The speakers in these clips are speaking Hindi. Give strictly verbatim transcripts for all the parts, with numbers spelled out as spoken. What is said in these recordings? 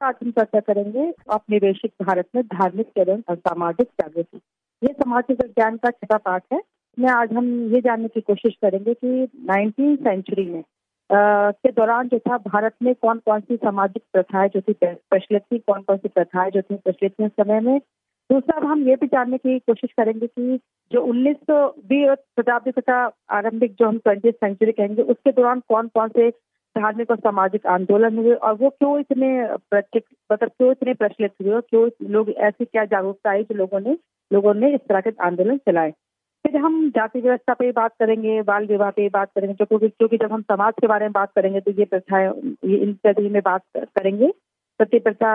आज हम चर्चा करेंगे औपनिवेशिक भारत में धार्मिक एवं सामाजिक जागृति। ये सामाजिक विज्ञान का छठा पाठ है। इसमें आज हम ये जानने की कोशिश करेंगे कि नाइनटीन सेंचुरी में आ, के दौरान जो था भारत में कौन कौन सी सामाजिक प्रथाएं जो थी प्रचलित थी, कौन कौन सी प्रथाएं जो थी प्रचलित थी उस समय में। दूसरा, अब हम ये भी जानने की कोशिश करेंगे कि जो उन्नीसवीं शताब्दी तथा आरंभिक जो हम ट्वेंटी सेंचुरी कहेंगे उसके दौरान कौन कौन से धार्मिक और सामाजिक आंदोलन हुए और वो क्यों इतने मतलब क्यों इतने प्रचलित हुए और क्यों लोग ऐसी क्या जागरूकता आई जो लोगों ने लोगों ने इस तरह के आंदोलन चलाए। फिर हम जाति व्यवस्था पे बात करेंगे, बाल विवाह पे बात करेंगे, जो क्योंकि जब हम समाज के बारे में बात करेंगे तो ये प्रथाएं ये इन सभी में बात करेंगे। सती प्रथा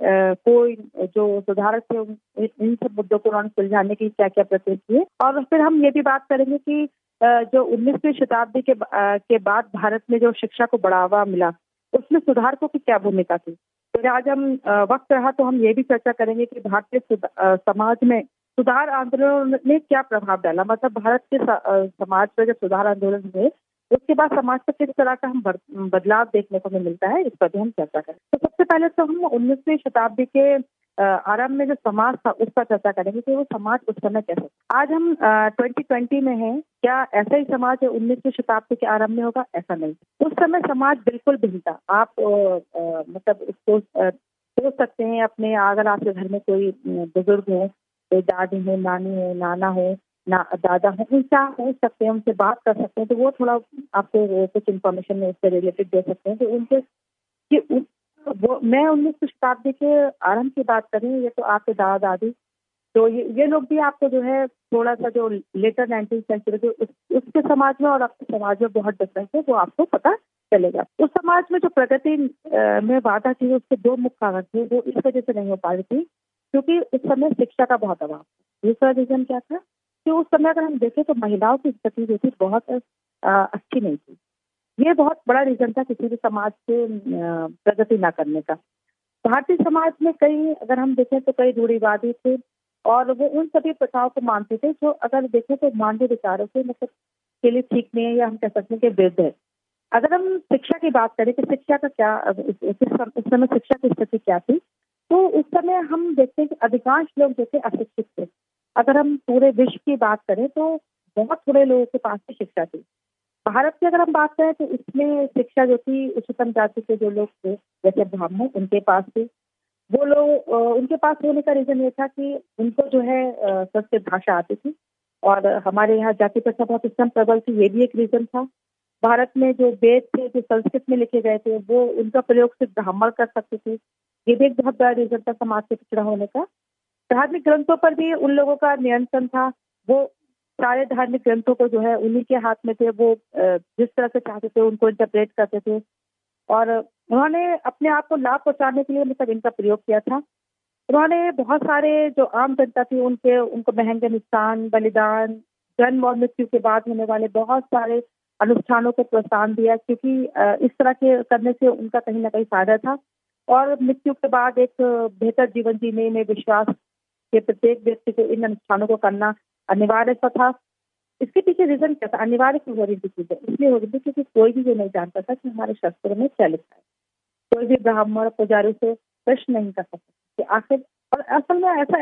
को जो सुधारक थे इन सब मुद्दों को उन्होंने सुलझाने की क्या क्या प्रयास किए। और फिर हम ये भी बात करेंगे कि जो उन्नीसवीं शताब्दी के के बाद भारत में जो शिक्षा को बढ़ावा मिला उसमें सुधारकों की क्या भूमिका थी। फिर आज हम वक्त रहा तो हम ये भी चर्चा करेंगे कि भारतीय समाज में सुधार आंदोलन ने क्या प्रभाव डाला, मतलब भारत के समाज में जब सुधार आंदोलन हुए उसके बाद समाज पर किस तरह का हम बदलाव देखने को मिलता है, इस पर भी हम चर्चा करें। तो सबसे पहले तो हम उन्नीसवीं शताब्दी के आरंभ में जो समाज था उस पर चर्चा करेंगे कि वो समाज उस समय कैसे। आज हम ट्वेंटी ट्वेंटी में हैं, क्या ऐसा ही समाज उन्नीसवीं शताब्दी के आरंभ में होगा? ऐसा नहीं। उस समय समाज बिल्कुल भिन्न था। आप आ, आ, मतलब इसको सोच सकते हैं अपने, अगर आपके घर में कोई बुजुर्ग हो, कोई दादी हो, नानी हो, नाना हो, ना दादा हो, उनसे आप पूछ सकते हैं, उनसे बात कर सकते हैं, तो वो थोड़ा आपको कुछ इन्फॉर्मेशन उससे रिलेटेड दे सकते हैं। तो उनसे कि वो मैं उन्नीसवीं शताब्दी के आरंभ की बात कर रही हूँ, ये तो आपके दादा दादी, तो ये ये लोग भी आपको जो है थोड़ा सा जो लेटर नाइनटीन सेंचुरी के उस, उसके समाज में और आपके समाज में बहुत डिफरेंस है, वो आपको पता चलेगा। उस समाज में जो प्रगति में बाधा थी उसके दो मुख्य कारण थे, वो इस वजह से नहीं हो पा रही थी क्योंकि उस समय शिक्षा का बहुत अभाव। दूसरा रीजन क्या था कि उस समय अगर हम देखें तो महिलाओं की स्थिति जो थी बहुत अच्छी नहीं थी। ये बहुत बड़ा रीजन था किसी भी समाज के प्रगति ना करने का। भारतीय समाज में कई, अगर हम देखें तो कई रूढ़िवादी थे और वो उन सभी प्रथाओं को मानते थे जो अगर देखें तो मानवीय विचारों के मतलब के लिए ठीक नहीं है, या हम कह सकते हैं कि विरुद्ध है। अगर हम शिक्षा की बात करें कि शिक्षा का क्या उस समय शिक्षा की स्थिति क्या थी, तो उस समय हम देखते हैं कि अधिकांश लोग जो थे अशिक्षित थे। अगर हम पूरे विश्व की बात करें तो बहुत थोड़े लोगों के पास शिक्षा थी। भारत की अगर हम बात करें तो इसमें शिक्षा जो थी उच्चतम जाति के जो लोग थे जैसे ब्राह्मण, उनके पास थी। वो लोग उनके पास होने का रीजन ये था कि उनको जो है संस्कृत भाषा आती थी और हमारे यहाँ जाति प्रथा बहुत इस प्रबल थी, ये भी एक रीजन था। भारत में जो वेद थे जो संस्कृत में लिखे गए थे वो उनका प्रयोग सिर्फ ब्राह्मण कर सकते थे, ये भी एक बहुत बड़ा रीजन था समाज से पिछड़ा होने का। धार्मिक ग्रंथों पर भी उन लोगों का नियंत्रण था, वो सारे धार्मिक ग्रंथों को जो है उन्हीं के हाथ में थे, वो जिस तरह से चाहते थे उनको इंटरप्रेट करते थे और उन्होंने अपने आप को लाभ पहुंचाने के लिए मतलब इनका प्रयोग किया था। उन्होंने बहुत सारे जो आम जनता थी उनके उनको महंगे निशान, बलिदान, जन्म और मृत्यु के बाद होने वाले बहुत सारे अनुष्ठानों को प्रोत्साहन दिया क्योंकि इस तरह के करने से उनका कहीं ना कहीं फायदा था और मृत्यु के बाद एक बेहतर जीवन जीने में विश्वास के प्रत्येक व्यक्ति को इन अनुष्ठानों को करना अनिवार्य था। इसके पीछे रीजन क्या था, अनिवार्य क्यों हो रही थी चीजें? इसलिए हो रही थी क्योंकि कोई भी ये नहीं जानता था कि हमारे शास्त्रों में क्या लिखा है। कोई भी ब्राह्मण पुजारी से प्रश्न नहीं कर सकता कि आखिर, और असल में ऐसा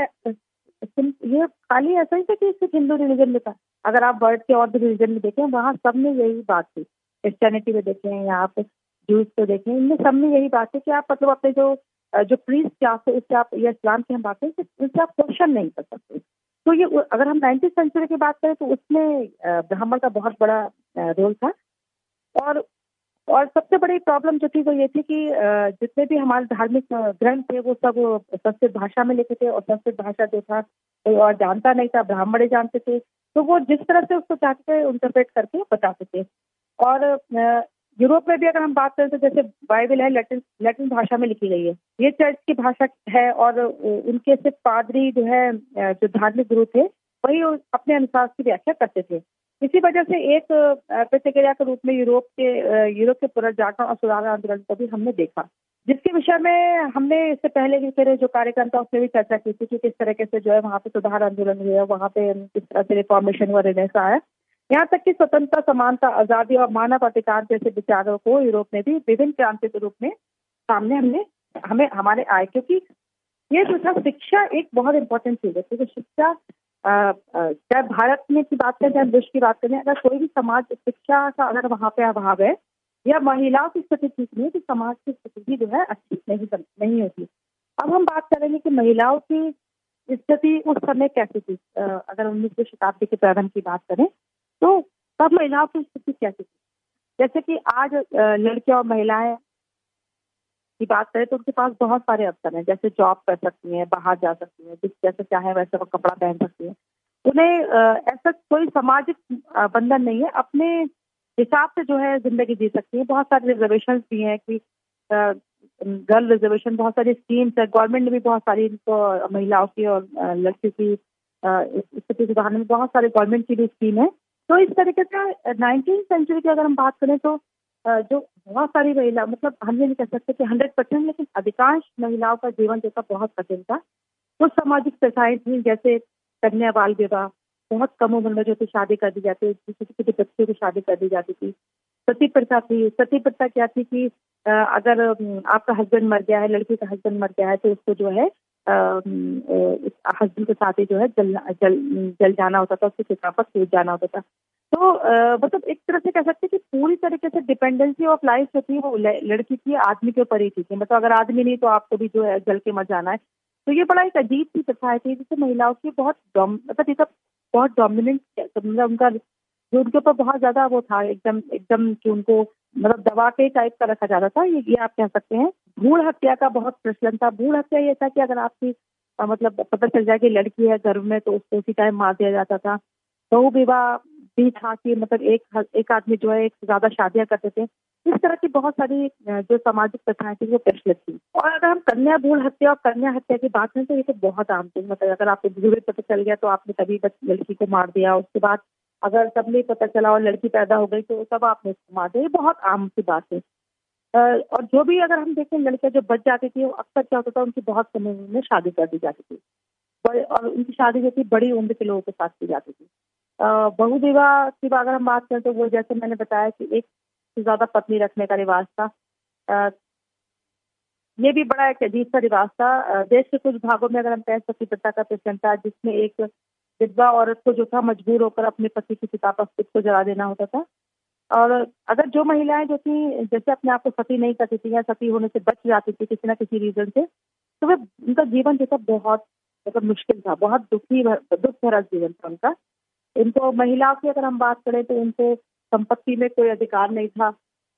ये खाली ऐसा ही था कि सिर्फ हिंदू रिलीजन में था। अगर आप वर्ल्ड के और भी रिलीजन में देखें वहाँ सब में यही बात थी। क्रिश्चियनिटी में देखें या आप जूस को देखें, इनमें सब में यही बात है कि आप मतलब अपने जो जो प्रीस्ट क्लास है उससे आप या इस्लाम की हम बात करें उससे आप क्वेश्चन नहीं कर सकते। तो ये अगर हम नाइनटीन सेंचुरी की बात करें तो उसमें ब्राह्मण का बहुत बड़ा रोल था और और सबसे बड़ी प्रॉब्लम जो थी वो ये थी कि जितने भी हमारे धार्मिक ग्रंथ थे वो सब संस्कृत भाषा में लिखे थे और संस्कृत भाषा जो था कोई और जानता नहीं था, ब्राह्मण ही जानते थे, तो वो जिस तरह से उसको चाहते थे इंटरप्रेट करके बताते थे। और यूरोप में भी अगर हम बात करें तो जैसे बाइबल है लैटिन लैटिन भाषा में लिखी गई है, ये चर्च की भाषा है और उनके सिर्फ पादरी जो है जो धार्मिक गुरु थे वही अपने अनुसार की व्याख्या करते थे। इसी वजह से एक प्रतिक्रिया के रूप में यूरोप के यूरोप के पुनर्जागरण और सुधार आंदोलन को भी हमने देखा, जिसके विषय में हमने इससे पहले भी फिर जो कार्यक्रम था उसमें भी चर्चा की थी कि किस तरीके से जो है वहाँ पे सुधार आंदोलन हुआ, वहाँ पे किस तरह से रिफॉर्मेशन हुआ, रेनेसां आया, यहाँ तक कि स्वतंत्रता, समानता, आजादी और मानव अधिकार जैसे विचारों को यूरोप में भी विभिन्न क्रांति के रूप में सामने हमने हमें हमारे आए, क्योंकि ये जो था शिक्षा एक बहुत इंपॉर्टेंट चीज है, क्योंकि शिक्षा चाहे भारत में की बात करें चाहे विश्व की बात करें, अगर कोई भी समाज शिक्षा का अगर वहाँ पे अभाव है या महिलाओं की स्थिति ठीक नहीं है तो समाज की स्थिति जो है अच्छी नहीं बन नहीं होती। अब हम बात करेंगे कि महिलाओं की स्थिति उस समय कैसी थी। अगर उन्नीसवीं शताब्दी के प्रारंभ की बात करें तो तब महिलाओं की स्थिति कैसी थी। जैसे कि आज लड़कियां और महिलाएं की बात करें तो उनके पास बहुत सारे अवसर हैं, जैसे जॉब कर सकती हैं, बाहर जा सकती हैं, जिस जैसे चाहे वैसे वो कपड़ा पहन सकती हैं। उन्हें ऐसा कोई सामाजिक बंधन नहीं है, अपने हिसाब से जो है जिंदगी जी सकती है। बहुत सारे रिजर्वेशन भी हैं कि गर्ल रिजर्वेशन, बहुत सारी स्कीम्स है, गवर्नमेंट ने भी बहुत सारी इनको महिलाओं की और लड़कियों की स्थिति सुधारने में बहुत सारे गवर्नमेंट की भी स्कीम है। तो इस तरीके से नाइनटीन सेंचुरी की अगर हम बात करें तो जो बहुत सारी महिला, मतलब हम ये नहीं कह सकते कि हंड्रेड परसेंट, लेकिन अधिकांश महिलाओं का जीवन जो था बहुत कठिन था। कुछ सामाजिक प्रथाएं थी, जैसे कन्या बाल विवाह, बहुत कम उम्र में जो थी शादी कर दी जाती थी, छोटी छोटी बच्चियों की शादी कर दी जाती थी। सती प्रथा थी। सती प्रथा क्या थी कि अगर आपका हस्बैंड मर गया है, लड़की का हस्बैंड मर गया है, तो उसको जो है हस्बैंड के साथ ही जो है जल जल जल जाना होता था, उसके चिता पर कूद जाना होता था। तो मतलब एक तरह से कह सकते हैं कि पूरी तरीके से डिपेंडेंसी ऑफ लाइफ जो थी वो लड़की की आदमी के ऊपर ही थी। मतलब अगर आदमी नहीं तो आपको भी जो है जल के मर जाना है। तो ये बड़ा एक अजीब सी प्रथा थी, जिससे महिलाओं की बहुत मतलब ये सब बहुत डोमिनेंट, मतलब उनका जो उनके ऊपर बहुत ज्यादा वो था, एकदम एकदम कि उनको मतलब दबा के टाइप का रखा जाता था। ये, ये आप कह सकते हैं। भ्रूण हत्या का बहुत प्रचलन था। भ्रूण हत्या ये था कि अगर आपकी मतलब पता चल जाए कि लड़की है गर्भ में तो उसको उसी टाइम मार दिया जाता था। बहु विवाह भी था कि मतलब एक एक आदमी जो है एक से ज्यादा शादियां करते थे। इस तरह की बहुत सारी जो सामाजिक प्रथाएं थी वो प्रचलित थी। और अगर हम कन्या भ्रूण हत्या और कन्या हत्या की बात करें तो ये तो बहुत आम थी। मतलब अगर आपको भूल पता चल गया तो आपने तभी लड़की को मार दिया, उसके बाद अगर तब नहीं पता चला और लड़की पैदा हो गई तो तब आपने उसको मार दिया। ये बहुत आम सी बात है। और जो भी अगर हम देखें लड़कियां जो बच जाती थी वो अक्सर क्या होता था, उनकी बहुत कम उम्र में शादी कर दी जाती थी, और उनकी शादी जो थी बड़ी उम्र के लोगों के साथ की जाती थी। बहु विवाह की अगर हम बात करें तो वो जैसे मैंने बताया कि एक से ज्यादा पत्नी रखने का रिवाज था। आ, ये भी बड़ा एक अजीब सा रिवाज था। देश के कुछ भागों में अगर हम कहें सती प्रथा का प्रचलन था, जिसमें एक विधवा औरत को जो था मजबूर होकर अपने पति की चिता पर खुद को जला देना होता था। और अगर जो महिलाएं जो थी जैसे अपने आप को सती नहीं करती थी या सती होने से बच जाती थी किसी न किसी रीजन से, तो वे उनका जीवन जो था बहुत मतलब मुश्किल था, बहुत दुखी दुख भरा जीवन था उनका। इनको महिलाओं की अगर हम बात करें तो उनको संपत्ति में कोई अधिकार नहीं था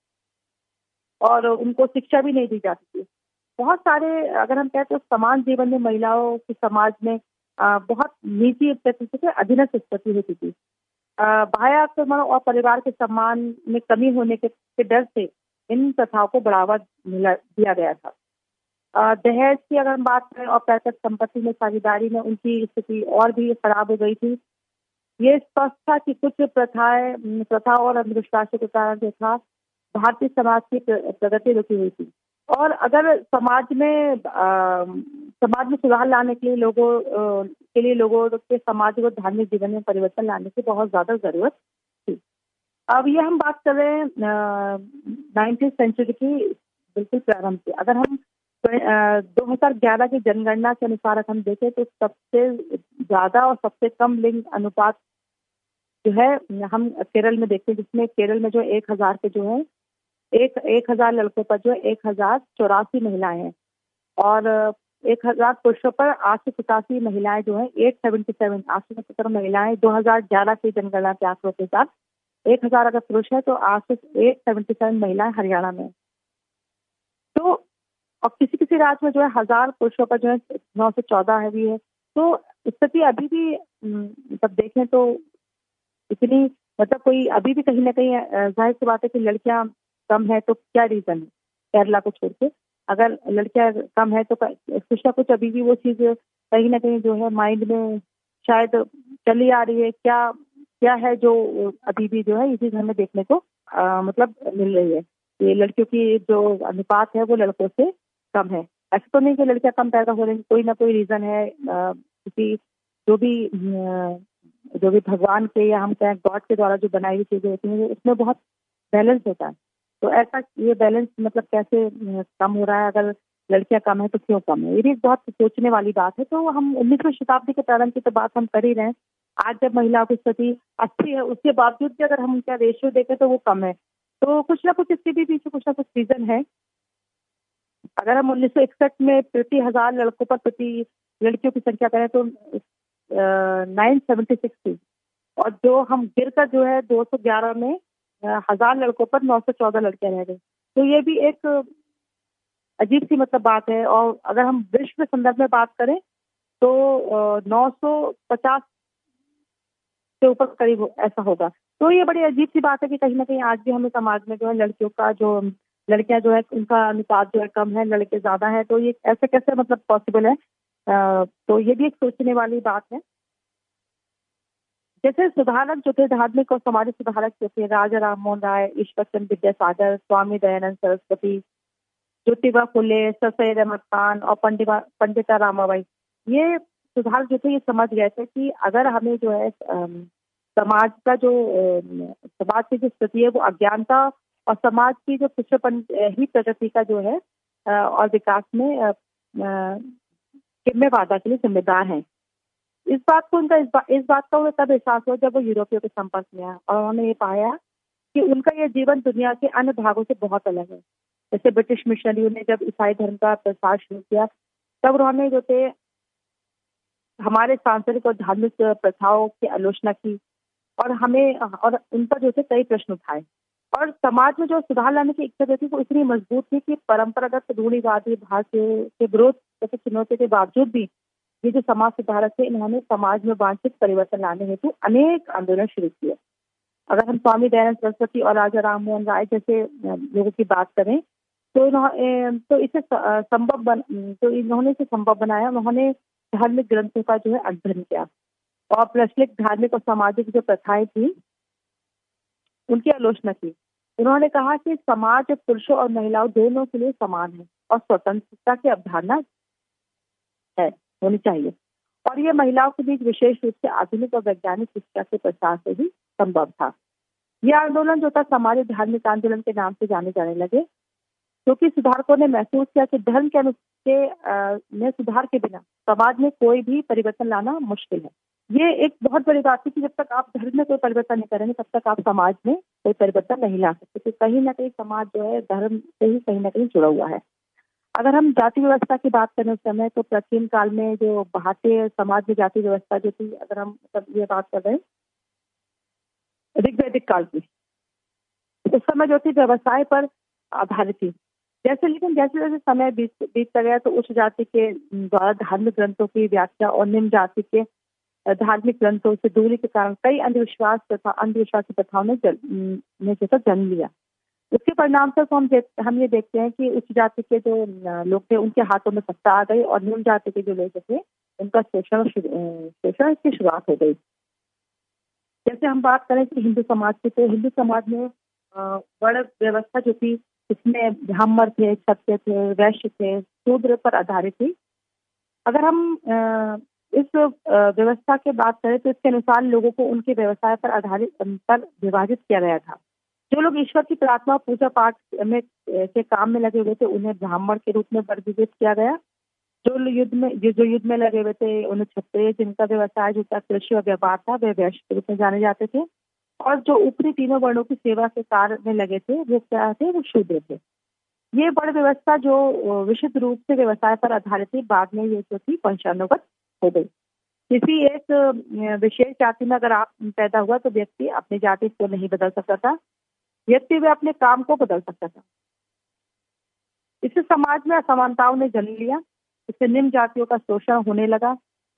और उनको शिक्षा भी नहीं दी जाती थी। बहुत सारे अगर हम कहते तो समान जीवन में महिलाओं की समाज में आ, बहुत नीची स्थिति से अधीनस्थ स्थिति होती थी। बाह्य आक्रमण और परिवार के सम्मान में कमी होने के, के डर से इन प्रथाओं को बढ़ावा दिया गया था। दहेज की अगर हम बात करें और पैतृक संपत्ति में साझेदारी में उनकी स्थिति और भी खराब हो गई थी। ये स्पष्ट था कि कुछ प्रथाएं प्रथा और अंधविश्वासों के कारण जो था भारतीय समाज की प्रगति रुकी हुई थी। और अगर समाज में आ, समाज में सुधार लाने के लिए लोगों के लिए लोगों के समाज और धार्मिक जीवन में परिवर्तन लाने की बहुत ज्यादा जरूरत थी। अब ये हम बात कर रहे हैं नाइनटीन सेंचुरी की बिल्कुल प्रारंभ की। अगर हम दो हज़ार ग्यारह की जनगणना के अनुसार अगर हम देखें तो सबसे ज्यादा और सबसे कम लिंग अनुपात जो है हम केरल में देखते हैं, जिसमें केरल में जो एक हजार के जो है एक एक हजार लड़कों पर जो है एक हजार चौरासी महिलाएं हैं और एक हजार पुरुषों पर आठ सौ पचासी महिलाएं जो है एट सेवेंटी सेवन आठ सौ सत्तर महिलाएं दो हजार ग्यारह की जनगणना के आंकड़ों के साथ। एक हजार अगर पुरुष है तो आठ सौ एट सेवेंटी सेवन महिलाएं हरियाणा में। तो और किसी किसी राज्य में जो है हजार पुरुषों पर जो है नौ सौ चौदह है भी है। तो स्थिति अभी भी मतलब देखें तो इतनी मतलब कोई अभी भी कहीं ना कहीं जाहिर सी बात है कि लड़कियां कम है तो क्या रीजन है केरला को छोड़ के। अगर लड़कियां कम है तो कुछ ना कुछ अभी भी वो चीज कहीं ना कहीं जो है माइंड में शायद चली आ रही है। क्या क्या है जो अभी भी जो है ये चीज हमें देखने को आ, मतलब मिल रही है। ये लड़कियों की जो अनुपात है वो लड़कों से कम है। ऐसा तो नहीं कि लड़कियां कम पैदा हो रही, कोई ना कोई रीजन है। किसी जो भी जो भी भगवान के या हम कहें गॉड के द्वारा जो बनाई हुई चीजें होती हैं उसमें बहुत बैलेंस होता है। तो ऐसा ये बैलेंस मतलब कैसे कम हो रहा है। अगर लड़कियां कम है तो क्यों कम है, ये भी बहुत सोचने वाली बात है। तो हम उन्नीसवीं शताब्दी के प्रारंभ की तो बात हम कर ही रहे हैं। आज जब महिलाओं की स्थिति अच्छी है, उसके बावजूद भी अगर हम उनका रेशियो देखें तो वो कम है। तो कुछ ना कुछ इसके भी पीछे कुछ ना कुछ रीजन है। अगर हम उन्नीस सौ इकसठ में प्रति हजार लड़कों पर प्रति लड़कियों की संख्या करें तो नाइन सेवेंटी सिक्स थी, और जो हम गिरकर जो है दो सौ ग्यारह में अ, हजार लड़कों पर नौ सौ चौदह लड़कियां रह गई। तो ये भी एक अजीब सी मतलब बात है। और अगर हम विश्व के संदर्भ में बात करें तो नौ सौ पचास से ऊपर करीब ऐसा होगा। तो ये बड़ी अजीब सी बात है कि कहीं ना कहीं आज भी हमें समाज में जो है लड़कियों का जो लड़कियां जो है उनका अनुपात जो है कम है, लड़के ज्यादा है। तो ये ऐसे कैसे मतलब पॉसिबल है? अ, तो ये भी एक सोचने वाली बात है। जैसे सुधारक जो थे, धार्मिक और सामाजिक सुधारक जो थे, राजा राम मोहन राय, ईश्वर चंद्र विद्यासागर, स्वामी दयानंद सरस्वती, ज्योतिबा फुले, सर सैयद अहमद खान और पंडिता पंडिता रामाबाई, ये सुधारक जो थे ये समझ गए थे कि अगर हमें जो है अम, समाज का जो अम, समाज की जो स्थिति है वो अज्ञानता और समाज की जो पिछड़ेपन ही प्रगति का जो है अ, और विकास में अ, अ, में बाधा के लिए जिम्मेदार है। इस बात को उनका इस, बा, इस बात का उन्हें तब एहसास हुआ जब वो यूरोपियों के संपर्क में आया और उन्होंने ये पाया कि उनका ये जीवन दुनिया के अन्य भागों से बहुत अलग है। जैसे ब्रिटिश मिशनरियों ने जब ईसाई धर्म का प्रसार शुरू किया, तब उन्होंने जो थे हमारे सांस्कृतिक और धार्मिक प्रथाओं की आलोचना की और हमें और उन पर जो थे कई प्रश्न उठाए। और समाज में जो सुधार लाने की इच्छा जो थी वो इतनी मजबूत थी कि परंपरागत रूढ़िवादी भाषा के विरोध जैसे चुनौती के बावजूद भी ये जो समाज सुधारक थे, इन्होंने समाज में वांछित परिवर्तन लाने हेतु अनेक आंदोलन शुरू किए। अगर हम स्वामी दयानंद सरस्वती और राजा राम मोहन राय जैसे लोगों की बात करें तो इन्होंने तो इसे संभव बन तो इन्होंने इसे संभव बनाया। उन्होंने धार्मिक ग्रंथों का जो है अध्ययन किया और प्रचलित धार्मिक और सामाजिक जो प्रथाएं थी उनकी आलोचना की। उन्होंने कहा कि समाज पुरुषों और महिलाओं दोनों के लिए समान है और स्वतंत्रता की अवधारणा है होनी चाहिए, और ये महिलाओं के बीच विशेष रूप से आधुनिक और वैज्ञानिक शिक्षा के प्रसार से ही संभव था। यह आंदोलन जो था सामाजिक धार्मिक आंदोलन के नाम से जाने जाने लगे, क्योंकि सुधारकों ने महसूस किया कि धर्म के अनुसार में सुधार के बिना समाज में कोई भी परिवर्तन लाना मुश्किल है। ये एक बहुत बड़ी बात है कि जब तक आप धर्म में कोई परिवर्तन नहीं करेंगे तब तक आप समाज में कोई परिवर्तन नहीं ला सकते, तो कहीं ना कहीं समाज जो है धर्म से ही कहीं ना कहीं जुड़ा हुआ है। अगर हम जाति व्यवस्था की बात करें उस समय, तो प्राचीन काल में जो भारतीय समाज में जाति व्यवस्था जो थी, अगर हम मतलब ये बात कर रहे हैं ऋग्वैदिक काल की, उस समय जो थी व्यवसाय पर आधारित थी। जैसे लेकिन जैसे जैसे समय बीत बीतता गया तो उच्च जाति के द्वारा धार्मिक ग्रंथों की व्याख्या और निम्न जाति के धार्मिक ग्रंथों से दूरी के कारण कई अंधविश्वास तथा अंधविश्वासी प्रथाओं ने ने जैसा जन्म लिया। उसके परिणाम से तो हम हम ये देखते हैं कि उच्च जाति के जो लोग थे उनके हाथों में सत्ता आ गई और निम्न जाति के जो लोग थे उनका शोषण शोषण की शुरुआत हो गई। जैसे हम बात करें कि हिंदू समाज की, तो हिंदू समाज में वर्ण व्यवस्था जो थी इसमें ब्राह्मण थे, क्षत्रिय थे, वैश्य थे, शूद्र पर आधारित थी। अगर हम इस व्यवस्था की बात करें तो इसके अनुसार लोगों को उनके व्यवसाय पर आधारित पर विभाजित किया गया था। जो लोग ईश्वर की प्रार्थना पूजा पाठ में के काम में लगे हुए थे उन्हें ब्राह्मण के रूप में वर्गीकृत किया गया। जो युद्ध में जो युद्ध में लगे हुए थे उन्हें क्षत्रिय, जिनका व्यवसाय जो था कृषि और व्यापार था, वे वैश्य के रूप में जाने जाते थे। और जो ऊपरी तीनों वर्णों की सेवा के कार्य में लगे थे वो क्या थे, वो शूद्र थे। ये वर्ण व्यवस्था जो विशुद्ध रूप से व्यवसाय पर आधारित थी, बाद में ये जो थी वंशानुगत हो गई। किसी एक विशेष जाति में अगर आप पैदा हुआ तो व्यक्ति अपनी जाति को नहीं बदल सकता था, व्यक्ति वे अपने काम को बदल सकता था। इससे समाज में असमानताओं ने जन्म लिया, इससे निम्न जातियों का शोषण होने लगा,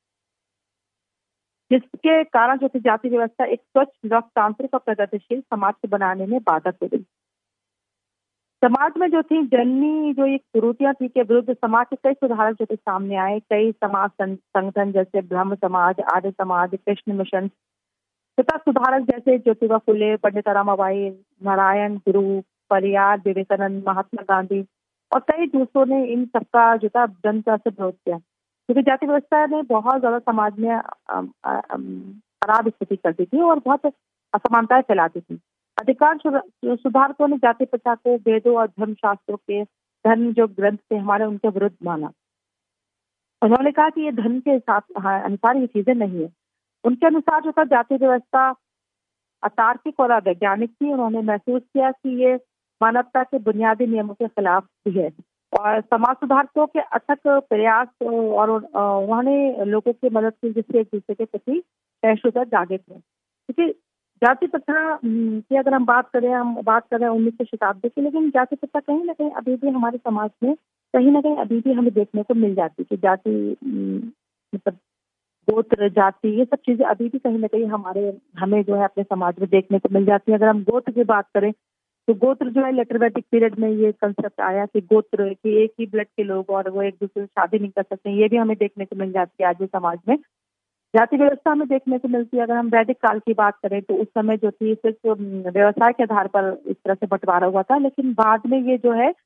जिसके कारण जो थी जाति व्यवस्था एक स्वच्छ, लोकतांत्रिक और प्रगतिशील समाज को बनाने में बाधक हो गई। समाज में जो थी जननी जो एक कुरीतियां थी के विरुद्ध समाज के कई सुधारक जो थे सामने आए। कई समाज संगठन जैसे ब्रह्म समाज, आर्य समाज, कृष्ण मिशन तथा सुधारक जैसे ज्योतिबा फुले, पंडिता रामाबाई, नारायण गुरु, परियार, विवेकानंद, महात्मा गांधी और कई दूसरों ने इन सबका जो था जनता से विरोध किया, क्योंकि जाति व्यवस्था ने बहुत ज्यादा समाज में खराब स्थिति करती थी और बहुत असमानताएं फैलाती थी। अधिकांश सुधारकों ने जाति प्रथा को वेदों और धर्म शास्त्रों के धर्म जो ग्रंथ थे हमारे, उनके विरुद्ध माना। उन्होंने कहा कि ये धर्म के हिसाब अनुसार ये चीजें नहीं है। उनके अनुसार जो था जाति व्यवस्था अतार्किक और अवैज्ञानिक थी। उन्होंने महसूस किया कि ये मानवता के बुनियादी नियमों के खिलाफ भी है और समाज सुधारकों के अथक प्रयास और उन्होंने लोगों की मदद की जिससे एक दूसरे के प्रति सहिष्णुता जागृत है। क्योंकि जाति प्रथा की अगर हम बात करें हम बात करें उन्नीसवीं शताब्दी की, लेकिन जाति प्रथा कहीं ना कहीं अभी भी हमारे समाज में कहीं ना कहीं अभी भी हमें देखने को मिल जाती है कि जाति मतलब गोत्र जाति ये सब चीजें अभी भी कहीं ना कहीं हमारे हमें जो है अपने समाज में देखने को मिल जाती है। अगर हम गोत्र की बात करें तो गोत्र जो है लेटर वैदिक पीरियड में ये कंसेप्ट आया कि गोत्र कि एक ही ब्लड के लोग और वो एक दूसरे से शादी नहीं कर सकते, ये भी हमें देखने को मिल जाती है आज भी समाज में। जाति व्यवस्था हमें देखने को मिलती है। अगर हम वैदिक काल की बात करें तो उस समय जो थी सिर्फ व्यवसाय के आधार पर इस तरह से बंटवारा हुआ था, लेकिन बाद में ये जो है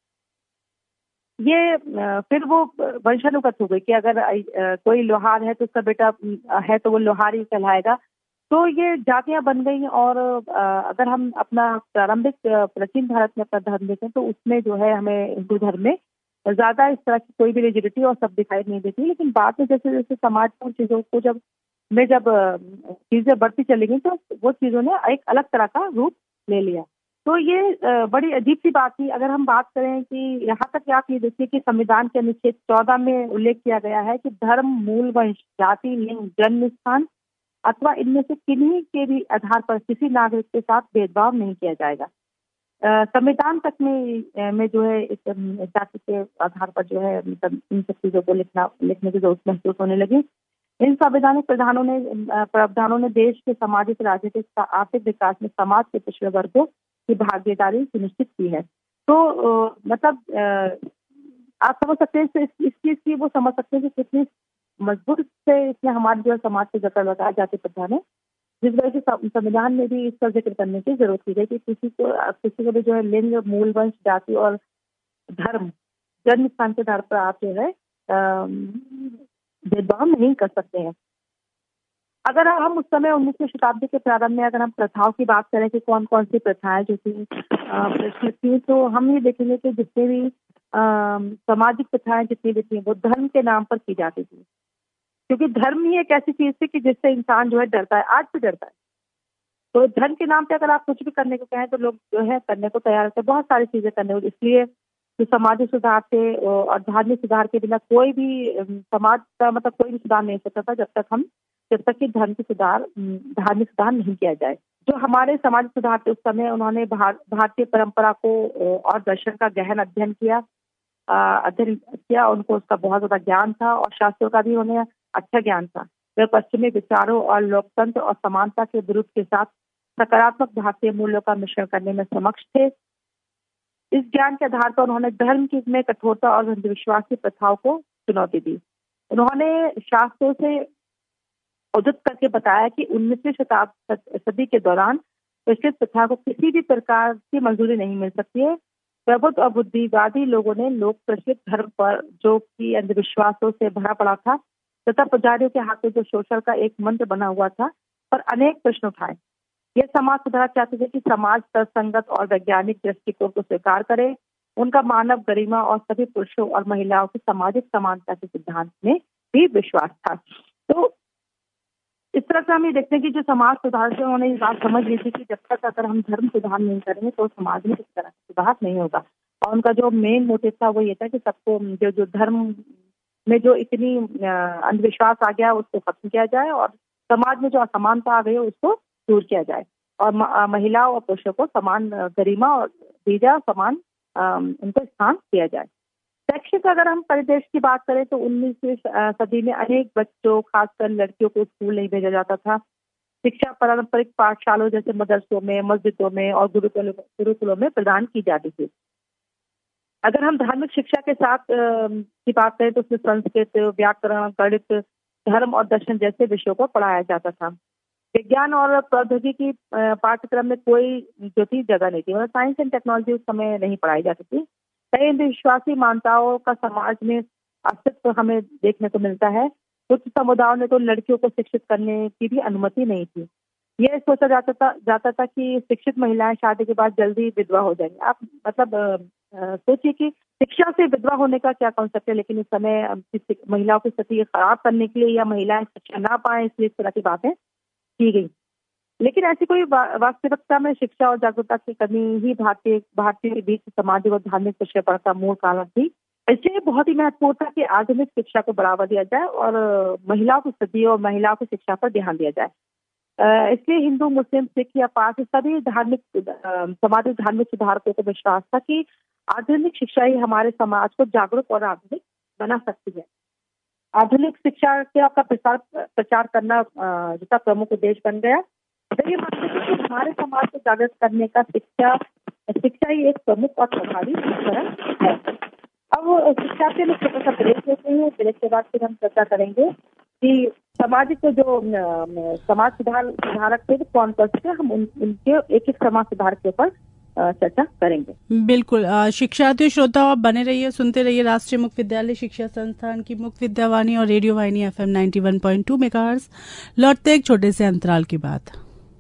ये फिर वो वंशानुगत हो गई कि अगर कोई लोहार है तो उसका बेटा है तो वो लोहार ही कहलाएगा। तो ये जातियां बन गई और अगर हम अपना प्रारंभिक प्राचीन भारत में अपना धर्म देखें तो उसमें जो है हमें हिंदू धर्म में ज्यादा इस तरह की कोई भी रिजिडिटी और सब दिखाई नहीं देती। लेकिन बाद में जैसे जैसे समाज में चीजों को जब में जब चीजें बढ़ती चली गई तो वो चीजों ने एक अलग तरह का रूप ले लिया। तो ये बड़ी अजीब सी बात थी। अगर हम बात करें कि यहाँ तक आप ये देखिए कि संविधान के अनुच्छेद चौदह में उल्लेख किया गया है कि धर्म, मूल, वंश, जाति, लिंग, जन्म स्थान अथवा इनमें से किन्हीं के भी आधार पर किसी नागरिक के साथ भेदभाव नहीं किया जाएगा। संविधान तक में में जो है इस जाति के आधार पर जो है मतलब इन सब चीजों को लिखना लिखने की जरूरत महसूस होने लगी। इन संवैधानिक प्रावधानों ने प्रावधानों ने देश के सामाजिक, राजनीतिक, आर्थिक विकास में समाज के पिछड़े वर्गों की भागीदारी सुनिश्चित की है। तो आ, मतलब आ, आप समझ सकते हैं इस, इस चीज की वो समझ सकते हैं कि कितनी मजबूत से इसने हमारे जो समाज से जकड़ लगाया जाति प्रथा ने, जिस वजह से संविधान में भी इसका जिक्र करने की जरूरत की गई कि किसी को किसी को भी जो है लिंग, मूल, वंश, जाति और धर्म, जन्म स्थान के आधार पर आप जो है भेदभाव नहीं कर सकते हैं। अगर हम उस समय उन्नीसवीं शताब्दी के प्रारंभ में अगर हम प्रथाओं की बात करें कि कौन कौन सी प्रथाएं जो थी प्रचलित थी, तो हम ये देखेंगे कि जितने भी सामाजिक प्रथाएं जितनी भी थी वो धर्म के नाम पर की जाती थी, क्योंकि धर्म ही एक ऐसी चीज थी कि जिससे इंसान जो है डरता है, आज भी डरता है। तो धर्म के नाम पे अगर आप कुछ भी करने को कहें तो लोग जो है करने को तैयार थे, बहुत सारी चीजें करने को। इसलिए तो सामाजिक सुधार से और धार्मिक सुधार के बिना कोई भी समाज का मतलब कोई भी सुधार नहीं हो सकता था जब तक हम जब तक कि धर्म की सुधार धार्मिक सुधार नहीं किया जाए। जो हमारे समाज सुधार थे उस समय उन्होंने भार, भारतीय परंपरा को और दर्शन का गहन अध्ययन किया अध्ययन किया उनको उसका बहुत ज्यादा ज्ञान था और शास्त्रों का भी उन्हें अच्छा ज्ञान था। वे पश्चिमी विचारों और लोकतंत्र और समानता के विरुद्ध के साथ सकारात्मक भारतीय मूल्यों का मिश्रण करने में समक्ष थे। इस ज्ञान के आधार पर उन्होंने धर्म की में कठोरता और अंधविश्वास की प्रथाओं को चुनौती दी। उन्होंने शास्त्रों से उद्धृत करके बताया कि उन्नीसवीं शताब्दी सदी के दौरान प्रचलित प्रथा को किसी भी प्रकार की मंजूरी नहीं मिल सकती है। प्रबुद्ध और बुद्धिवादी लोगों ने लोक प्रचलित धर्म पर जो कि अंधविश्वासों से भरा पड़ा था तथा पुजारियों के हाथ में जो शोषण का एक मंत्र बना हुआ था पर अनेक प्रश्न उठाए। यह समाज सुधार चाहते थे कि समाज तर्कसंगत और वैज्ञानिक दृष्टिकोण को स्वीकार करे। उनका मानव गरिमा और सभी पुरुषों और महिलाओं की सामाजिक समानता के सिद्धांत में भी विश्वास था। तो इस तरह से हम ये देखते हैं कि जो समाज सुधार से उन्होंने इस बात समझ ली थी कि जब तक अगर हम धर्म सुधार नहीं करेंगे तो समाज में किस तरह से सुधार नहीं होगा। और उनका जो मेन मोटिव था वो ये था कि सबको जो जो धर्म में जो इतनी अंधविश्वास आ गया उसको खत्म किया जाए और समाज में जो असमानता आ गई है उसको दूर किया जाए और महिलाओं और पुरुषों को समान गरिमा और दी जाए, समान उनको स्थान दिया जाए। शैक्षिक अगर हम परिदेश की बात करें तो उन्नीसवीं सदी में अनेक बच्चों खासकर लड़कियों को स्कूल नहीं भेजा जाता था। शिक्षा पारंपरिक पाठशालों जैसे मदरसों में, मस्जिदों में और गुरुकुलों गुरुकुलों में प्रदान की जाती थी। अगर हम धार्मिक शिक्षा के साथ की बात करें तो उसमें संस्कृत, व्याकरण, गणित, धर्म और दर्शन जैसे विषयों को पढ़ाया जाता था। विज्ञान और प्रौद्योगिकी पाठ्यक्रम में कोई जो थी जगह नहीं थी, मतलब साइंस एंड टेक्नोलॉजी उस समय नहीं पढ़ाई जाती थी। कई अंधविश्वासी मान्यताओं का समाज में अस्तित्व हमें देखने को मिलता है। कुछ समुदायों ने तो लड़कियों को शिक्षित करने की भी अनुमति नहीं थी। यह सोचा जाता था जाता था कि शिक्षित महिलाएं शादी के बाद जल्दी विधवा हो जाएंगी। आप मतलब सोचिए कि शिक्षा से विधवा होने का क्या कॉन्सेप्ट है, लेकिन इस समय महिलाओं की स्थिति खराब करने के लिए या महिलाएं शिक्षा ना पाए इसलिए इस तरह की बातें की गई। लेकिन ऐसी कोई वास्तविकता में शिक्षा और जागरूकता की कमी ही भारतीय भारतीय के बीच सामाजिक और धार्मिक पिछड़ेपन का मूल कारण थी। इसलिए बहुत ही महत्वपूर्ण था कि आधुनिक शिक्षा को बढ़ावा दिया जाए और महिलाओं की स्थिति और महिलाओं की शिक्षा पर ध्यान दिया जाए। इसलिए हिंदू, मुस्लिम, सिख या पारसी सभी धार्मिक सामाजिक धार्मिक सुधारकों को विश्वास था कि आधुनिक शिक्षा ही हमारे समाज को जागरूक और आधुनिक बना सकती है। आधुनिक शिक्षा के आपका प्रसार प्रचार करना जिसका प्रमुख उद्देश्य बन गया। तो ये मानते हैं कि हमारे समाज को जागृत करने का शिक्षा शिक्षा ही एक प्रमुख और प्रभावी उपकरण है। अब शिक्षा के लिए छोटा सा ब्रेक लेते हैं। ब्रेक के बाद फिर हम चर्चा करेंगे कि सामाजिक जो समाज सुधार सुधारक थे कौन कौन से, हम उन, उनके एक एक समाज सुधार के ऊपर चर्चा करेंगे। बिल्कुल। शिक्षार्थी श्रोता आप बने रहिए, सुनते रहिए राष्ट्रीय मुक्त विद्यालय शिक्षा संस्थान की मुक्त विद्यावाणी और radio Vahini F M ninety one point two megahertz. लौटते एक छोटे से अंतराल के बाद।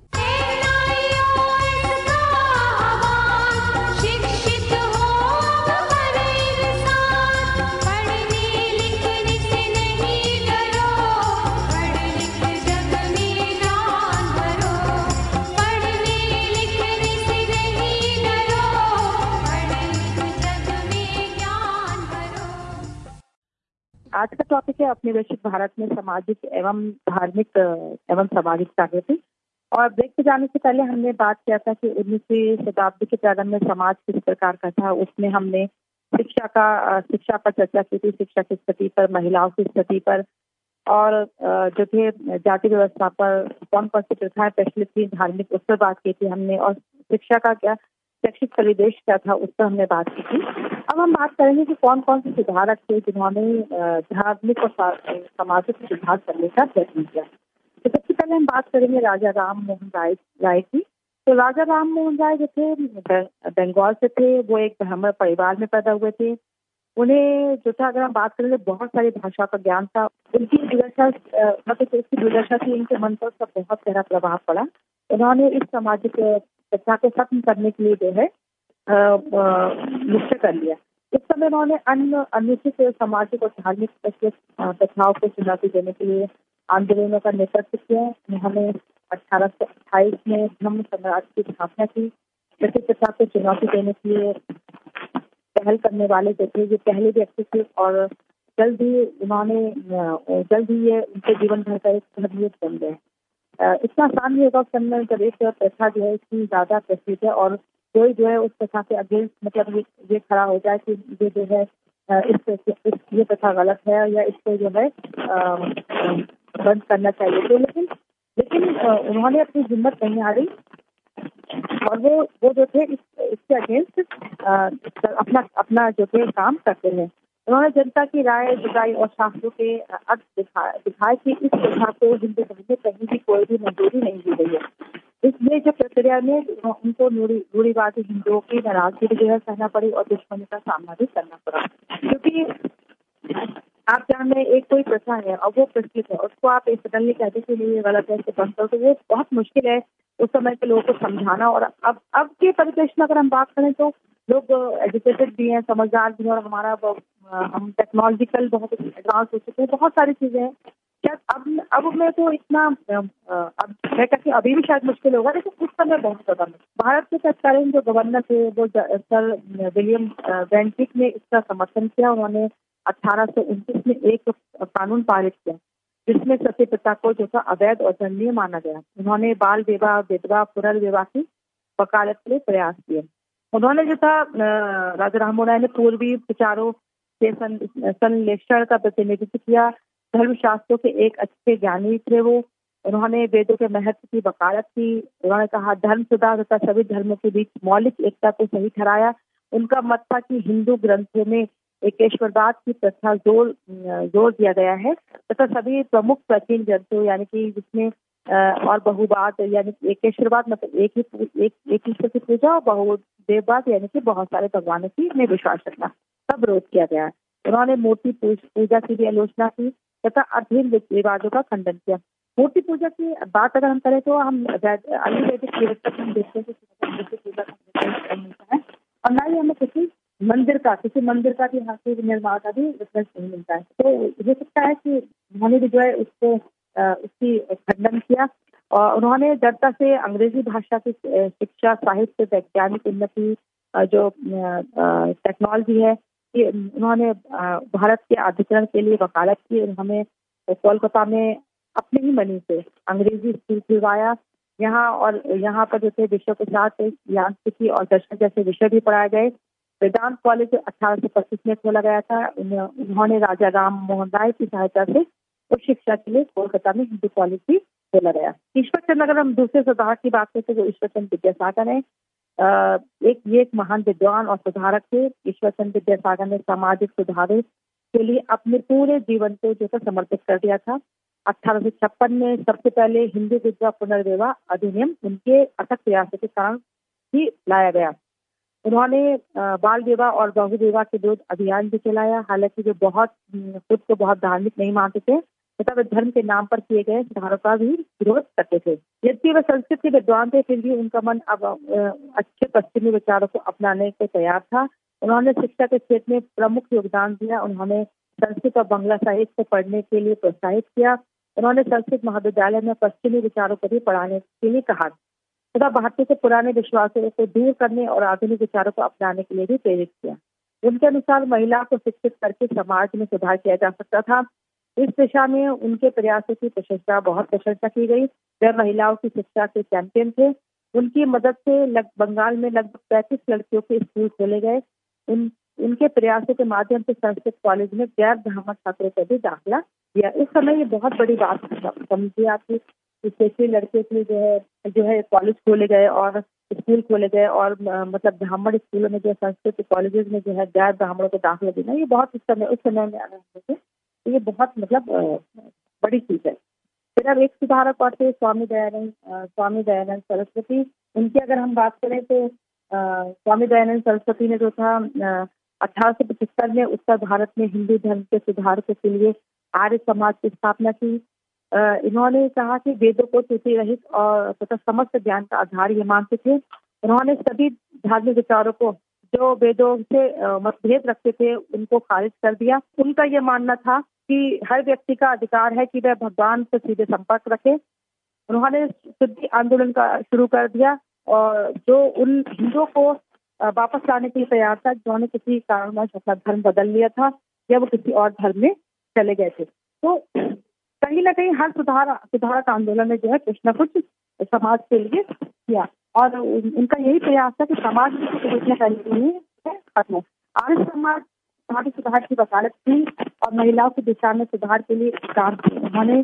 आज का टॉपिक है अपने वैश्विक भारत में सामाजिक एवं धार्मिक एवं सामाजिक जागृति। और ब्रेक पे जाने से पहले हमने बात किया था कि उन्नीसवीं शताब्दी के प्रारंभ में समाज किस प्रकार का था। उसमें हमने शिक्षा का शिक्षा पर चर्चा की थी, शिक्षा की स्थिति पर, महिलाओं की स्थिति पर, और जो थे जाति व्यवस्था पर कौन कौन सी प्रथाएं प्रचलित थी, धार्मिक, उस पर बात की थी हमने। और शिक्षा का क्या शैक्षिक परिवेश क्या था, उस पर हमने बात की थी। अब हम बात करेंगे कि कौन कौन से सुधारक थे जिन्होंने धार्मिक और सामाजिक सुधार करने का प्रयत्न किया। तो सबसे पहले हम बात करेंगे राजा राम मोहन राय राय की। तो राजा राम मोहन राय जो थे बंगाल से थे। वो एक ब्राह्मण परिवार में पैदा हुए थे। उन्हें जो था, अगर हम बात करें तो बहुत सारी भाषा का ज्ञान था। उनकी दुर्दशा मतलब उसकी दुर्दशा थी, उनके मन पर उसका बहुत गहरा प्रभाव पड़ा। उन्होंने इस सामाजिक प्रथा को खत्म करने के लिए जो है निश्चय कर लिया। इस समय उन्होंने अन्य अनुसूचित सामाजिक और धार्मिक प्रथाओं को चुनौती देने के लिए आंदोलनों का नेतृत्व किया। उन्होंने अठारह सौ अट्ठाईस में ब्रह्म समाज की स्थापना की। सती प्रथा को चुनौती देने के लिए पहल करने वाले जो थे, ये पहले व्यक्ति थे और जल्द ही उन्होंने जल्द ही ये उनके जीवन भर का एक धर्मयुद्ध बन गए। इतना आसान नहीं होगा उस समय जब एक प्रथा जो है इतनी ज्यादा प्रसिद्ध है और कोई जो है उस प्रथा के अगेंस्ट मतलब ये, ये खड़ा हो जाए कि ये जो है इस, इस ये प्रथा गलत है या इसको जो है बंद करना चाहिए। तो लेकिन लेकिन उन्होंने अपनी हिम्मत नहीं हारी और वो वो जो थे इस, इसके अगेंस्ट अपना अपना जो थे काम करते हैं। उन्होंने जनता की राय जुटाई और शास्त्रों के अर्थ दिखाए दिखाए कि इस प्रथा को हिंदू धर्म में कहीं भी कोई भी मंजूरी नहीं दी गई है। इसलिए जो प्रक्रिया में उनको रूढ़िवादी हिंदुओं की नाराजगी भी जो है सहना पड़ी और दुश्मनी का सामना भी करना पड़ा। क्योंकि आप जान रहे एक कोई प्रथा है और वो प्रचलित है, उसको आप सडनली कहते कि नहीं ये गलत है, इसको बंद करो, तो ये बहुत मुश्किल है उस समय के लोगों को समझाना। और अब अब के परिप्रेक्ष्य में अगर हम बात करें तो लोग एजुकेटेड भी हैं, समझदार भी हैं और हमारा हम टेक्नोलॉजिकल बहुत एडवांस हो चुके हैं, बहुत सारी चीजें हैं। क्या अब अब में तो इतना अब मैं कहती हूँ अभी भी शायद मुश्किल होगा, लेकिन उस समय बहुत ज्यादा। भारत के तत्कालीन जो गवर्नर थे वो सर विलियम बेंटिक ने इसका समर्थन किया। उन्होंने अठारह सौ उनतीस में एक कानून पारित किया जिसमें सती प्रथा को जो था अवैध और दंडनीय माना गया। उन्होंने बाल विवाह, विधवा, पुनर्विवाह की वकालत के लिए प्रयास किए। उन्होंने जो था राजा राम मोहन राय ने पूर्वी विचारों के संश्लेषण का प्रतिनिधित्व किया। धर्मशास्त्रों के एक अच्छे ज्ञानी थे वो। उन्होंने वेदों के महत्व की वकालत की। उन्होंने कहा धर्म सुधार तथा सभी धर्मों के बीच मौलिक एकता को सही ठहराया। उनका मत था कि हिंदू ग्रंथों में एकेश्वरवाद की प्रथा जोर जोर दिया गया है तथा सभी प्रमुख प्राचीन ग्रंथों यानी कि जिसमें और बहुवाद यानी एकेश्वरवाद मतलब एक ही एक एक ईश्वर की पूजा और बहुदेववाद यानी कि बहुत सारे भगवानों की में विश्वास रखना सब विरोध किया गया। उन्होंने मूर्ति पूजा की भी आलोचना की तथा अधीन रिवाजों का खंडन किया। मूर्ति पूजा की बात अगर हम करें तो हम आयुर्वेदिक चिकित्सक हम देखते हैं कि पूजा का मिलता है और ना ही हमें किसी मंदिर का, किसी मंदिर का भी यहाँ के निर्माण का भी रेफरेंस नहीं मिलता है। तो हो सकता है कि उन्होंने भी जो है उसको उसकी खंडन किया और उन्होंने दृढ़ता से अंग्रेजी भाषा की शिक्षा, साहित्य, वैज्ञानिक उन्नति, जो टेक्नोलॉजी है, कि उन्होंने भारत के आधिकरण के लिए वकालत की। उन्होंने कोलकाता में अपने ही मनी से अंग्रेजी स्कूल खुलवाया यहाँ, और यहाँ पर जो थे विषयों के साथ यांत्रिकी और दर्शन जैसे विषय भी पढ़ाए गए। वेदांत कॉलेज अठारह सौ पच्चीस में खोला गया था। उन्होंने राजा राम मोहन राय की सहायता से उच्च शिक्षा के लिए कोलकाता में हिंदू कॉलेज भी खोला गया। ईश्वर चंद्र, अगर हम दूसरे सुधारक की बात करते हैं तो ईश्वर चंद्र विद्यासागर है। एक ये एक महान विद्वान और सुधारक थे। ईश्वर चंद्र विद्यासागर ने सामाजिक सुधार के लिए अपने पूरे जीवन को जो है समर्पित कर दिया था। अठारह सौ छप्पन में सबसे पहले हिंदू विधवा पुनर्विवाह अधिनियम उनके अथक प्रयासों के कारण ही लाया गया। उन्होंने बाल विवाह और बहु विवाह के विरुद्ध अभियान भी चलाया। हालांकि वे बहुत खुद को बहुत धार्मिक नहीं मानते थे तथा वे धर्म के नाम पर किए गए सुधारों का भी विरोध करते थे। यद्यपि वे संस्कृत के विद्वान थे, फिर भी उनका मन अब अच्छे पश्चिमी विचारों को अपनाने को तैयार था। उन्होंने शिक्षा के क्षेत्र में प्रमुख योगदान दिया। उन्होंने संस्कृत और बांग्ला साहित्य को पढ़ने के लिए प्रोत्साहित किया। उन्होंने संस्कृत महाविद्यालय में पश्चिमी विचारों को भी पढ़ाने के लिए कहा तथा भारतीय के पुराने विश्वासों को दूर करने और आधुनिक विचारों को अपनाने के लिए भी प्रेरित किया। उनके अनुसार महिला को शिक्षित करके समाज में सुधार किया जा सकता था। इस दिशा में उनके प्रयासों की प्रशंसा बहुत प्रशंसा की गई। वे महिलाओं की शिक्षा के चैंपियन थे। उनकी मदद से लग, बंगाल में लगभग पैंतीस लड़कियों के स्कूल खोले गए। उन उनके प्रयासों के माध्यम से संस्कृत कॉलेज में गैर ब्राह्मण छात्रों को भी दाखिला दिया। इस समय ये बहुत बड़ी बात समझिए आपकी, छह लड़के के लिए जो है जो है कॉलेज खोले गए और स्कूल खोले गए, और मतलब ब्राह्मण स्कूलों में जो संस्कृत कॉलेजेस में जो है गैर ब्राह्मणों को दाखिला देना, ये बहुत उस समय उस समय में आना है, तो ये बहुत मतलब बड़ी चीज है। फिर अब एक सुधारक और थे स्वामी दयानंद स्वामी दयानंद सरस्वती। उनकी अगर हम बात करें तो स्वामी दयानंद सरस्वती ने जो था अठारह सौ पचहत्तर में उत्तर भारत में हिंदू धर्म के सुधारकों के लिए आर्य समाज की स्थापना की। इन्होंने कहा कि वेदों को त्रुटि रहित और तथा समस्त ज्ञान का आधार ये मानते थे। उन्होंने सभी धार्मिक विचारों को जो वेदों से मतभेद रखते थे उनको खारिज कर दिया। उनका ये मानना था कि हर व्यक्ति का अधिकार है कि वह भगवान से सीधे संपर्क रखे। उन्होंने शुद्धि आंदोलन का शुरू कर दिया और जो उन हिंदुओं को वापस लाने के लिए तैयार था, जिन्होंने किसी कारणवश अपना धर्म बदल लिया था या वो किसी और धर्म में चले गए थे। तो कहीं ना कहीं हर सुधार सुधारक आंदोलन ने जो है कुछ न कुछ समाज के लिए किया, और उनका यही प्रयास था कि समाज में कुछ बदलने के लिए खत्म। आर्य समाज समाज सुधार की वकालत की और महिलाओं की दिशा में सुधार के लिए काम किया। उन्होंने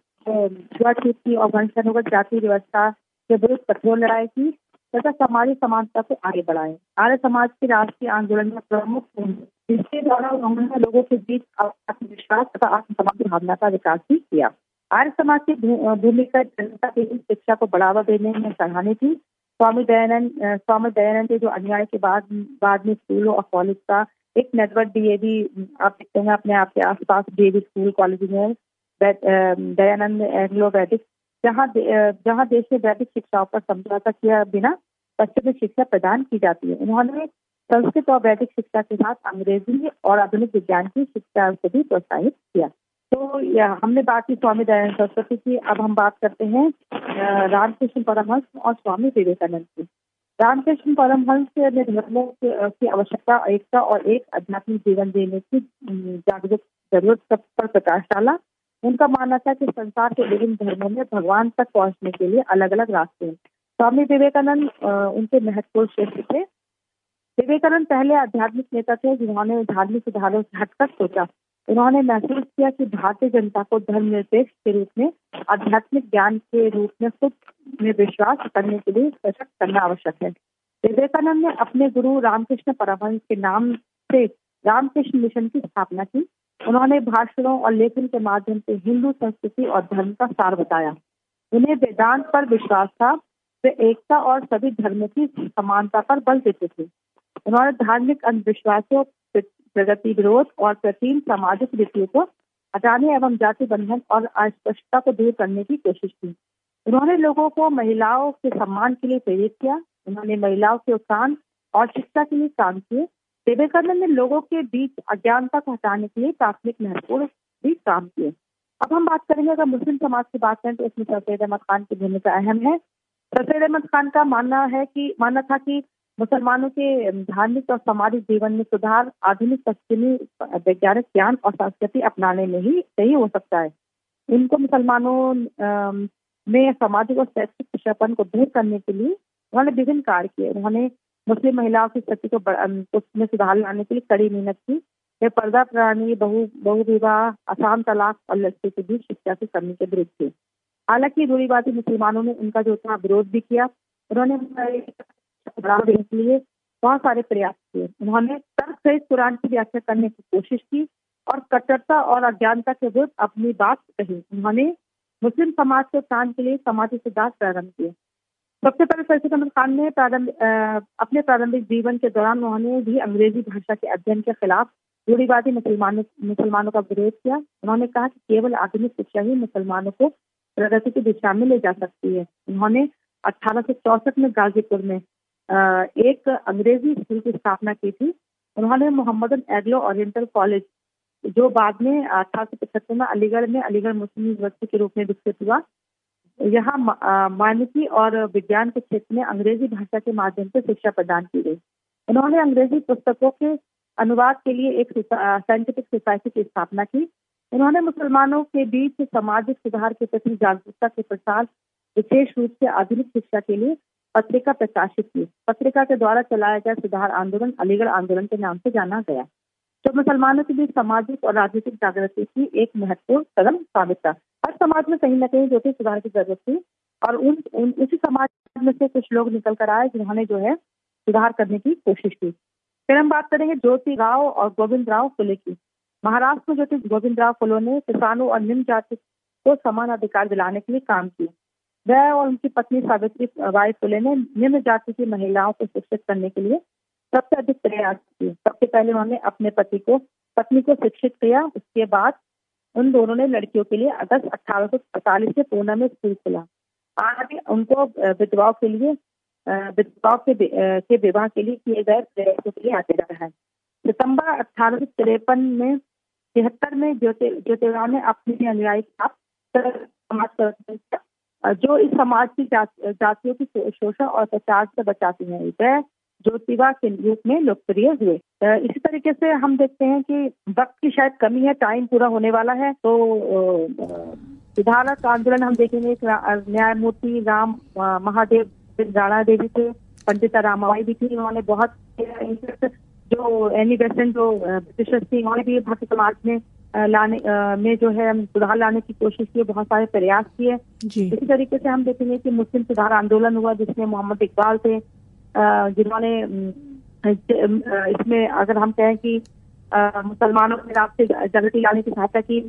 छूत की और वंशानुगत जाति व्यवस्था के विरुद्ध कठोर लड़ाई की तथा सामाजिक समानता को आगे बढ़ाए। आर्य समाज के राष्ट्रीय आंदोलन में प्रमुख जिसके द्वारा उन्होंने लोगों के बीच आत्मविश्वास तथा आत्मसम्मान की भावना का विकास भी किया। आर्य समाज की भूमिका जनता के लिए शिक्षा को बढ़ावा देने में सराहनीय थी। स्वामी दयानंद स्वामी दयानंद के जो अनुयायी के बाद बाद में स्कूलों और कॉलेज का एक नेटवर्क डीएवी आप देखते हैं अपने आप के आसपास डीएवी स्कूल कॉलेज में दयानंद एंग्लो वैदिक, जहाँ जहाँ देश में वैदिक शिक्षाओं पर समझौता किया बिना पश्चिमी शिक्षा प्रदान की जाती है। उन्होंने संस्कृत और वैदिक शिक्षा के साथ अंग्रेजी और आधुनिक विज्ञान की शिक्षा को भी प्रोत्साहित किया। तो हमने बात की स्वामी दयानंद सरस्वती की। अब हम बात करते हैं रामकृष्ण परमहंस और स्वामी विवेकानंद की। रामकृष्ण परमहंस ने धर्मों की आवश्यकता, एकता और एक आध्यात्मिक जीवन जीने की जागरूक जरूरत पर प्रकाश डाला। उनका मानना था कि संसार के विभिन्न धर्मों में भगवान तक पहुंचने के लिए अलग अलग रास्ते हैं। स्वामी विवेकानंद उनके महत्वपूर्ण शिष्य थे। विवेकानंद पहले आध्यात्मिक नेता थे जिन्होंने धार्मिक सुधारों से हटकर सोचा। उन्होंने महसूस किया कि भारतीय जनता को धर्मनिरपेक्ष के रूप में आध्यात्मिक ज्ञान के रूप में खुद में विश्वास करने के लिए सशक्त करना आवश्यक है। विवेकानंद ने अपने गुरु रामकृष्ण परमहंस के नाम से रामकृष्ण मिशन की स्थापना की। उन्होंने भाषणों और लेखन के माध्यम से हिंदू संस्कृति और धर्म का सार बताया। उन्हें वेदांत पर विश्वास था। वे एकता और सभी धर्मों की समानता पर बल देते थे। उन्होंने धार्मिक अंधविश्वासों, प्रगति विरोध और प्राचीन सामाजिक रीतियों को हटाने एवं जाति बंधन और अस्पष्टता को दूर करने की कोशिश की। उन्होंने लोगों को महिलाओं के सम्मान के लिए प्रेरित किया। उन्होंने महिलाओं के उत्थान और शिक्षा के लिए काम किए। विवेकानंद ने लोगों के बीच अज्ञानता को हटाने के लिए प्राथमिक महत्वपूर्ण भी काम किए। अब हम बात करेंगे, अगर मुस्लिम समाज की बात करें तो इसमें सर सैयद अहमद खान की भूमिका अहम है। सर सैयद अहमद खान का मानना है कि मानना था कि मुसलमानों के धार्मिक और सामाजिक जीवन में सुधार आधुनिक पश्चिमी वैज्ञानिक ज्ञान और संस्कृति अपनाने में ही सही हो सकता है। इनको मुसलमानों में सामाजिक और शैक्षिक पिछड़ापन को दूर करने के लिए उन्होंने विभिन्न कार्य किए। उन्होंने मुस्लिम महिलाओं की स्थिति को उसमें सुधार लाने के लिए कड़ी मेहनत की। वे पर्दा प्रणाली, बहु बहुविवाह, आसान तलाक और लड़कियों के बीच शिक्षा की कमी के विरुद्ध थे। हालांकि रूढ़िवादी मुसलमानों ने उनका जो था विरोध भी किया। उन्होंने बढ़ावा देने के लिए बहुत सारे प्रयास किए। उन्होंने तर्क सहित कुरान की व्याख्या करने की कोशिश की और कट्टरता और अज्ञानता के विरुद्ध अपनी बात कही। उन्होंने मुस्लिम समाज के उत्थान के लिए समाजी सुधार प्रारंभ किए। सबसे पहले सर सैयद अहमद खान ने प्रारंभ अपने प्रारंभिक जीवन के दौरान उन्होंने भी अंग्रेजी भाषा के अध्ययन के खिलाफ रूढ़िवादी मुसलमानों मुसलमानों का विरोध किया। उन्होंने कहा कि केवल आधुनिक शिक्षा ही मुसलमानों को प्रगति की दिशा में ले जा सकती है। उन्होंने अठारह सौ चौसठ में गाजीपुर में एक अंग्रेजी स्कूल की स्थापना की थी। उन्होंने मोहम्मदन एग्लो ओरिएंटल कॉलेज, जो बाद में अठारह सौ पचहत्तर में अलीगढ़ में अलीगढ़ मुस्लिम यूनिवर्सिटी के रूप में विकसित हुआ, यहाँ मानविकी और विज्ञान के क्षेत्र में अंग्रेजी भाषा के माध्यम से शिक्षा प्रदान की गई। उन्होंने अंग्रेजी पुस्तकों के अनुवाद के लिए एक साइंटिफिक सोसाइटी की स्थापना की। उन्होंने मुसलमानों के बीच सामाजिक सुधार के प्रति जागरूकता के प्रसार, विशेष रूप से आधुनिक शिक्षा के लिए पत्रिका प्रकाशित की। पत्रिका के द्वारा चलाया गया सुधार आंदोलन अलीगढ़ आंदोलन के नाम से जाना गया, जो मुसलमानों के बीच सामाजिक और राजनीतिक जागृति की एक महत्वपूर्ण कदम साबित था। हर समाज में कहीं न कहीं जो थी सुधार की जरूरत थी और उन, उन उसी समाज में से कुछ लोग निकल कर आए जिन्होंने जो है सुधार करने की कोशिश की। फिर हम बात करेंगे ज्योतिराव और गोविंदराव फुले की। महाराष्ट्र में जो थी गोविंदराव फुले ने किसानों और निम्न जाति को समान अधिकार दिलाने के लिए काम किया। वह और उनकी पत्नी सावित्री बाई फुले ने निम्न जाति की महिलाओं को शिक्षित करने के लिए सबसे अधिक प्रयास किए। सबसे पहले उन्होंने अपने पति को पत्नी को शिक्षित किया। उसके बाद उन दोनों ने लड़कियों के लिए अगस्त अठारह सौ पैंतालीस से पूना में स्कूल खोला। आज उनको विधवाओं के लिए विधवाओं के के विवाह के लिए किए गए प्रयासों के लिए आते जा रहा है। सितंबर अठारह सौ तिरपन में तिहत्तर में ज्योतिराव ने अपने अनुयायी समाज पर जो इस समाज की जातियों की शोषण और प्रचार से बचाती है, वह ज्योतिबा के रूप में लोकप्रिय हुए। इसी तरीके से हम देखते हैं कि वक्त की शायद कमी है, टाइम पूरा होने वाला है, तो सुधारक आंदोलन हम देखेंगे। न्यायमूर्ति राम महादेव राणा देवी थे, पंडिता रामाबाई भी थी। उन्होंने बहुत जो एनी बेसेंट जो ब्रिटिशर्स थी, उन्होंने भी भारतीय समाज में लाने में जो है सुधार लाने की कोशिश की, बहुत सारे प्रयास किए। इसी तरीके से हम देखेंगे कि मुस्लिम सुधार आंदोलन हुआ, जिसमें मोहम्मद इकबाल थे, जिन्होंने इसमें अगर हम कहें कि मुसलमानों के रास्ते जागृति लाने की सहायता की।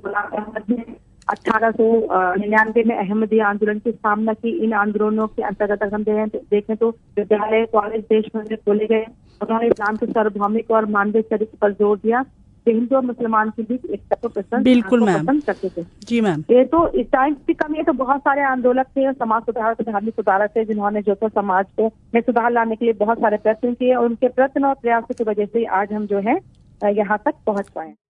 अठारह सौ निन्यानवे में अहमदिया आंदोलन की स्थापना की। इन आंदोलनों के अंतर्गत अगर हम देखें तो विद्यालय कॉलेज देश भर में खोले गए। उन्होंने इस्लाम के सार्वभौमिक और मानवीय चरित्र पर जोर दिया। हिंदू और मुसलमान के बीच एकता को पसंद बिल्कुल मैम पसंद करते थे। जी मैम, ये तो इस टाइम की कमी है, तो बहुत सारे आंदोलक थे और समाज सुधारक, धार्मिक सुधारक थे, जिन्होंने जो तो समाज को में सुधार लाने के लिए बहुत सारे प्रयत्न किए और उनके प्रयत्न और प्रयासों की वजह से आज हम जो है यहाँ तक पहुँच पाए।